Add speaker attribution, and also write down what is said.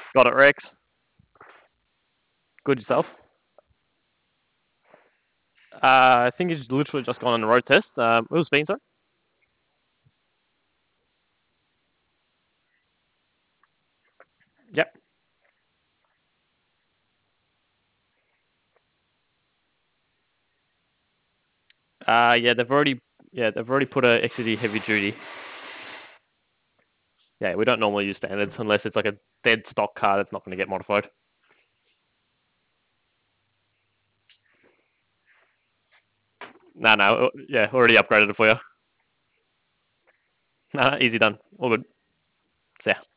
Speaker 1: Got it, Rex. Good yourself. I think he's literally just gone on a road test. It was Spencer. Yep. Yeah, they've already put a XCD heavy duty. Yeah, we don't normally use standards unless it's like a dead stock car that's not going to get modified. No, no, yeah, already upgraded it for you. Nah, easy done. All good. See ya.